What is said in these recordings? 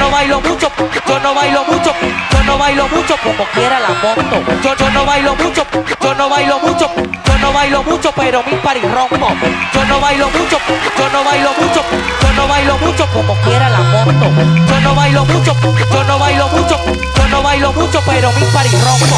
no bailo mucho, yo no bailo mucho, yo no bailo mucho, como quiera la monto. Yo no bailo mucho, yo no bailo mucho, yo no bailo mucho, pero mi party rompo. Yo no bailo mucho, yo no bailo mucho, yo no bailo mucho, como quiera la monto. Yo no bailo mucho, yo no bailo mucho, yo no bailo mucho, pero mi party rompo.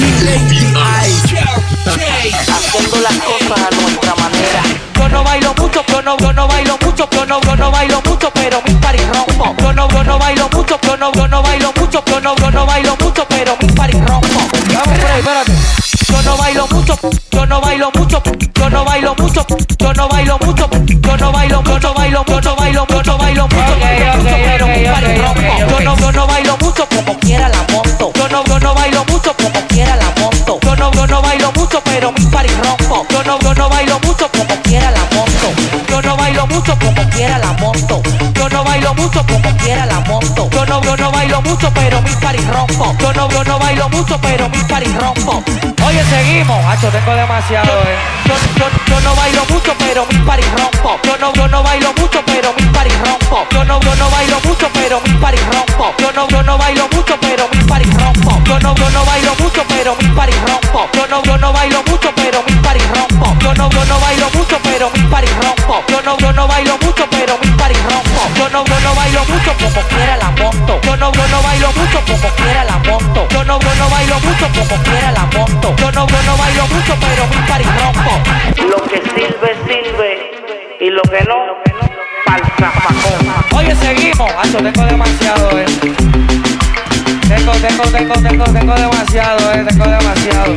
Haciendo las cosas a nuestra manera. Yo no bailo mucho, yo no bailo mucho, yo no bailo mucho, pero mi party rompo. Yo no bailo mucho, yo no bailo mucho, yo no bailo mucho, pero mi party rompo. Vamos por ahí, espérate. Yo no bailo mucho, yo no bailo mucho, yo no bailo mucho, yo no bailo mucho, yo no bailo mucho, yo no bailo mucho, yo no bailo mucho, pero mi party rompo. Yo no bailo mucho, como quiera la monto. Yo no bailo mucho, como quiera la monto. Yo no bailo mucho, pero mi party rompo. Yo no bailo mucho, como quiera la monto. Yo no bailo mucho, como quiera la monto. Yo no bailo mucho, como quiera la monto. Yo no bailo mucho, pero mi party rompo. Yo no bailo mucho, pero mi party rompo. Oye, seguimos. Hacho, tengo demasiado, Yo no bailo mucho, pero mi party rompo. Yo no bailo mucho, pero mi party rompo. Yo no bailo mucho, pero mi party rompo. Yo no bailo mucho, pero mi party rompo. Yo no bailo mucho, pero mi party rompo. Yo no bailo mucho, pero mi party rompo. Yo no bailo mucho, pero mi party rompo. Yo no bailo mucho, pero mi party rompo. Yo no bailo mucho, como quiera la monto. Yo no bailo mucho, como quiera la monto. Yo no bailo mucho, como quiera la monto. Yo no bailo mucho, pero mi party rompo. Lo que sirve, sirve. Y lo que no, falsa facón. Oye, seguimos. Hacho, tengo demasiado, Tengo demasiado, tengo demasiado.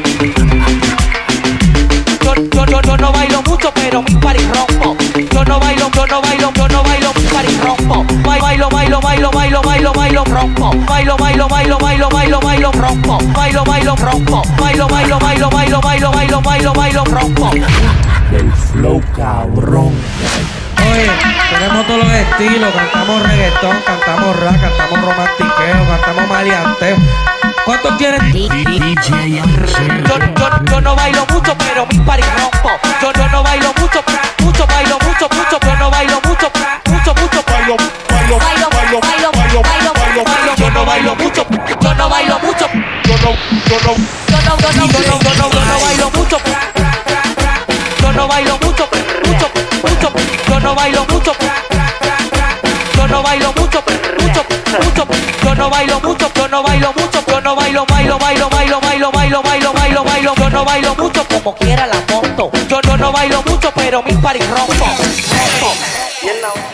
Yo no bailo mucho, pero mi party rompo. Yo no bailo, mi party rompo. Bailo, rompo. Bailo, rompo. Bailo, rompo. Bailo, rompo. El flow cabrón. Oye, tenemos todos los estilos, cantamos reggaetón, cantamos rap, cantamos romantiqueo, cantamos maleanteo. ¿Cuántos quieren? DJ Yo no bailo mucho, pero mi party rompo. Yo no bailo mucho, bailo mucho, yo no bailo mucho, bailo, yo no bailo mucho, yo no bailo mucho, yo no bailo mucho, yo no bailo mucho, yo no bailo mucho, yo no bailo mucho, yo no bailo mucho, yo no bailo mucho, yo no bailo, yo no bailo mucho, como quiera la monto. Yo no bailo mucho, pero mi party rompo.